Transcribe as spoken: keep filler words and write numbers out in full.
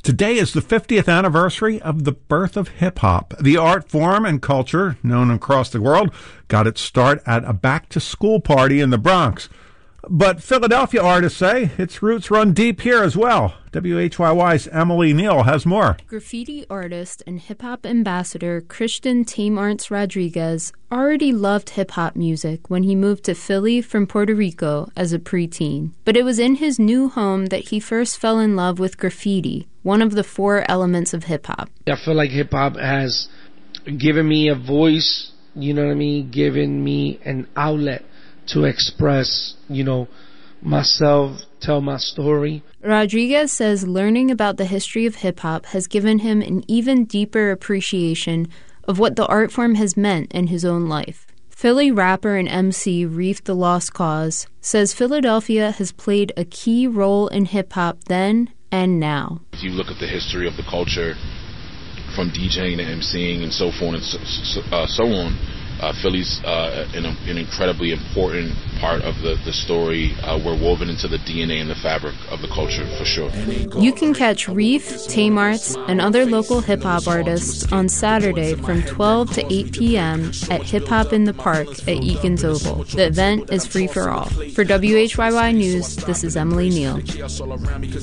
Today is the fiftieth anniversary of the birth of hip-hop. The art form and culture, known across the world, got its start at a back-to-school party in the Bronx. But Philadelphia artists say its roots run deep here as well. W H Y Y's Emily Neal has more. Graffiti artist and hip-hop ambassador Christian Tamarts Rodriguez already loved hip-hop music when he moved to Philly from Puerto Rico as a preteen. But it was in his new home that he first fell in love with graffiti, one of the four elements of hip-hop. I feel like hip-hop has given me a voice, you know what I mean, given me an outlet to express, you know, myself, tell my story. Rodriguez says learning about the history of hip-hop has given him an even deeper appreciation of what the art form has meant in his own life. Philly rapper and M C Reef the Lost Cause says Philadelphia has played a key role in hip-hop then and now. If you look at the history of the culture, from DJing to MCing and so forth and so, so, uh, so on, Uh, Philly's uh, an, an incredibly important part of the, the story. Uh, we're woven into the D N A and the fabric of the culture, for sure. You can catch Reef, Tamarts, and other local hip-hop artists on Saturday from twelve to eight p.m. at Hip Hop in the Park at Eakins Oval. The event is free for all. For W H Y Y News, this is Emily Neal.